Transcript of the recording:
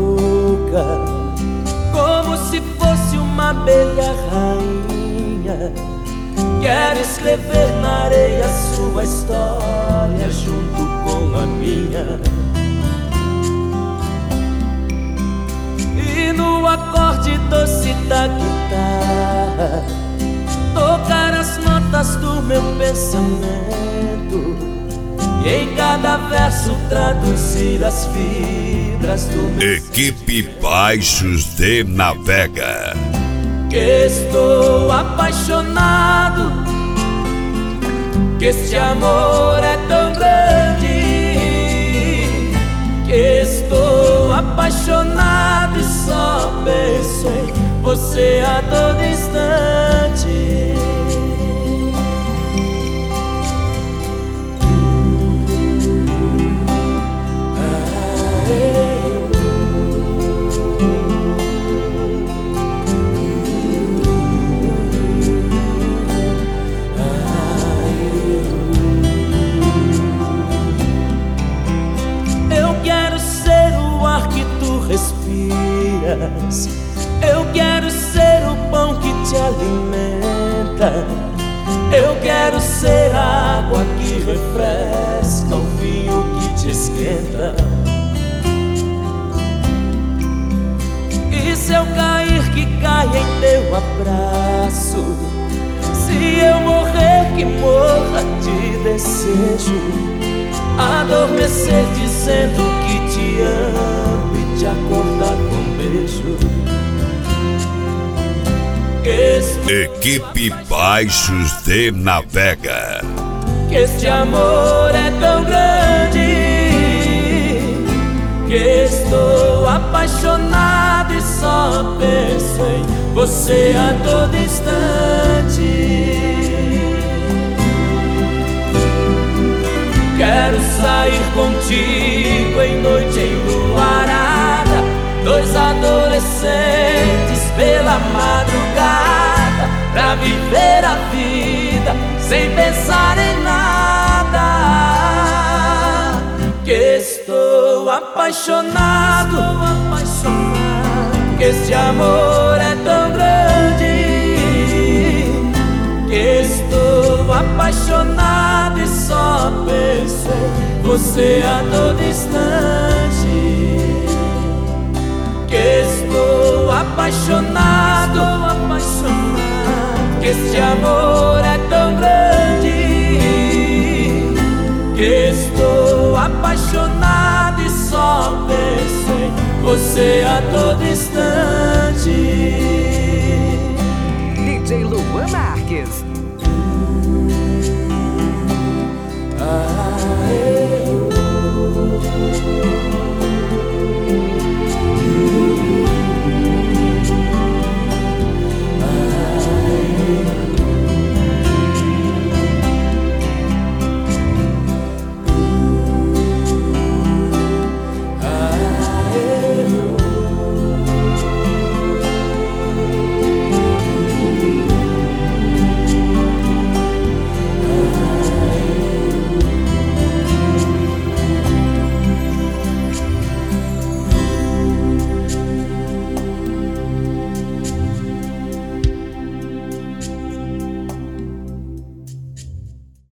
boca, como se fosse uma abelha rainha. Quero escrever na areia sua história junto com a minha. E no acorde doce da guitarra tocar as notas do meu pensamento, e em cada verso traduzir as fibras do meu Equipe Baixos de Navega. Que estou apaixonado, que este amor é tão grande. Que estou apaixonado e só penso em você a todo instante. Respiras. Eu quero ser o pão que te alimenta. Eu quero ser a água que refresca, o vinho que te esquenta. E se eu cair, que caia em teu abraço. Se eu morrer, que morra de desejo. Adormecer dizendo que te amo e te acordar com um beijo. Equipe Baixos de Navega. Que este amor é tão grande, que estou apaixonado e só penso em você a todo instante. Quero sair contigo em noite enluarada, dois adolescentes pela madrugada, pra viver a vida sem pensar em nada. Que estou apaixonado, que este amor é tão grande. Que estou apaixonado e só penso em você a todo instante. Que estou apaixonado, que este amor é tão grande. Que estou apaixonado e só penso em você a todo instante. DJ Luan Marques.